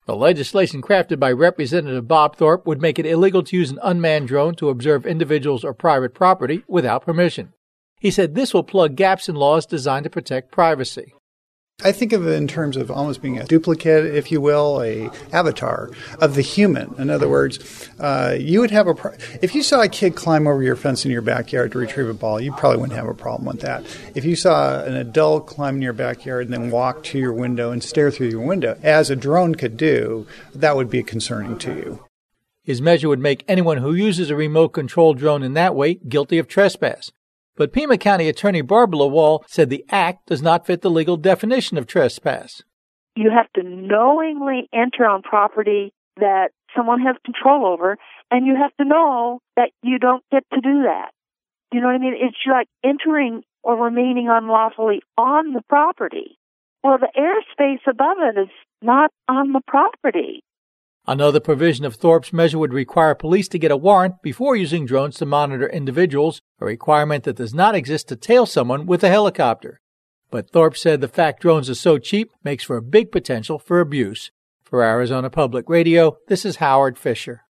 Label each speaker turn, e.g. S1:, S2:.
S1: The legislation crafted by Representative Bob Thorpe would make it illegal to use an unmanned drone to observe individuals or private property without permission. He said this will plug gaps in laws designed to protect privacy.
S2: I think of it in terms of almost being a duplicate, if you will, a avatar of the human. In other words, you would have if you saw a kid climb over your fence in your backyard to retrieve a ball, you probably wouldn't have a problem with that. If you saw an adult climb in your backyard and then walk to your window and stare through your window, as a drone could do, that would be concerning to you.
S1: His measure would make anyone who uses a remote-controlled drone in that way guilty of trespass. But Pima County Attorney Barbara Wall said the act does not fit the legal definition of trespass.
S3: You have to knowingly enter on property that someone has control over, and you have to know that you don't get to do that. You know what I mean? It's like entering or remaining unlawfully on the property. Well, the airspace above it is not on the property.
S1: Another provision of Thorpe's measure would require police to get a warrant before using drones to monitor individuals, a requirement that does not exist to tail someone with a helicopter. But Thorpe said the fact drones are so cheap makes for a big potential for abuse. For Arizona Public Radio, this is Howard Fisher.